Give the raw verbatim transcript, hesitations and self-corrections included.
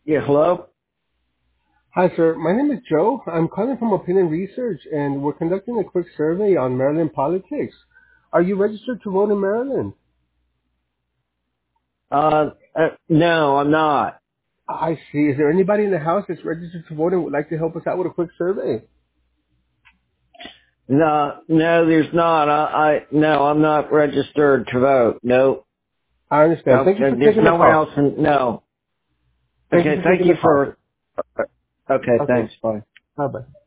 Yeah, hello? Hi, sir. My name is Joe. I'm calling from Opinion Research, and we're conducting a quick survey on Maryland politics. Are you registered to vote in Maryland? Uh, uh, no, I'm not. I see. Is there anybody in the house that's registered to vote and would like to help us out with a quick survey? No, no, there's not. I, I, no, I'm not registered to vote. No, I understand. no, Thank you for there's taking the no one call. else. In, no. Thank you Okay, for thank taking you the call. for, okay, Okay. thanks, bye. Bye-bye.